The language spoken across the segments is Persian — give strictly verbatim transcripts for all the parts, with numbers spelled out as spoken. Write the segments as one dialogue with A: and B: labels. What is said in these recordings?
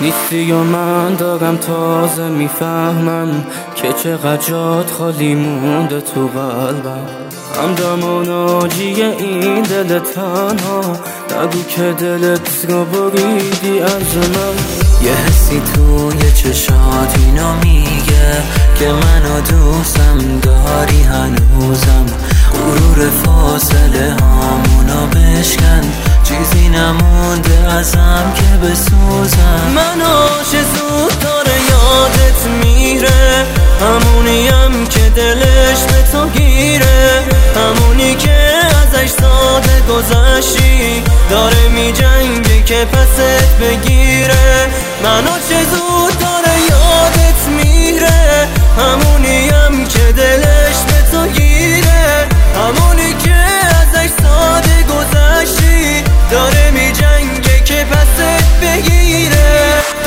A: نیستی و من دارم تازه میفهمم که چقدر جات خالی مونده تو قلبم. همدم و ناجی این دل تنها، نگو که دلت رو بریدی از من.
B: یه حسی توی چشات اینو میگه که منو دوستم داری هنوزم. غرور فاصله هامونو بشکن، چیزی نمونده ازم که بسوزم.
C: مناش زود داره یادت میره، همونیم که دلش به تو گیره، همونی که ازش ساده گذشتی داره میجنگه که پست بگیره. مناش زود داره یادت میره، همونیم که دلش به تو گیره، همونی که ازش ساده گذشتی داره میجنگه که پست بگیره.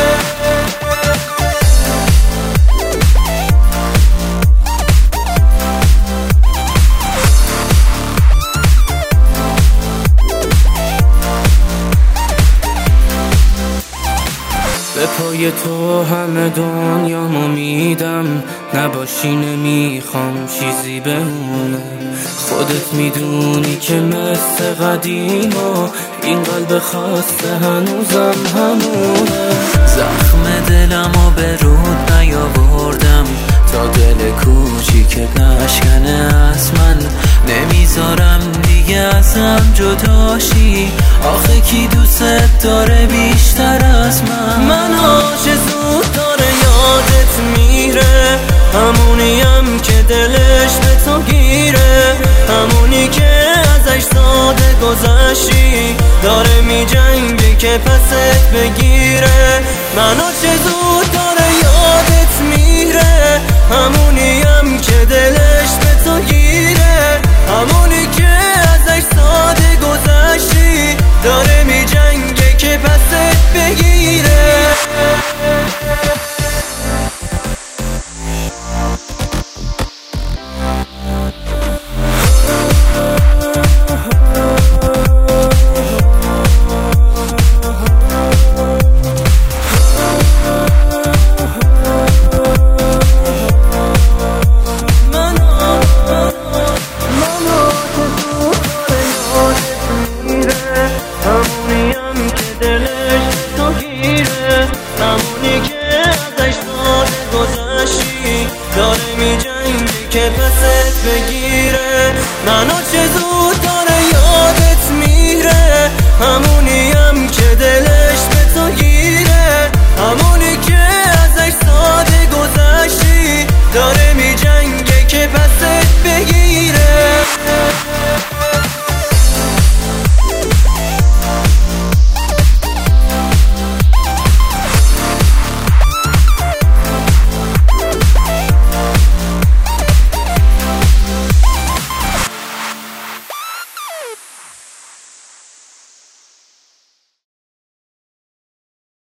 A: به پای تو همه دنیامو میدم، نباشی نمیخوام چیزی بمونه. خودت میدونی که مثل قدیما این قلب خسته هنوزم همونه.
B: زخم دلمو به رود نیاوردم تا دل کوچیک نشکنه از من. نمیذارم دیگه ازم جداشی، آخه کی دوست داره بیشتر از من؟
C: مناش زود داره یادت میره، همونیم که دلش به تو گیره، همونی که ازش ساده گذشتی داره میجنگه که پست بگیره. مناش زود داره یادت میره، همونیم که دلش به تو گیره، همونی که ازش ساده گذشتی داره میجنگه که پست بگیره. همونیم که دلش تو گیره، همونی که ازش ساده گذشتی داره میجنگه که پست بگیره. منو چه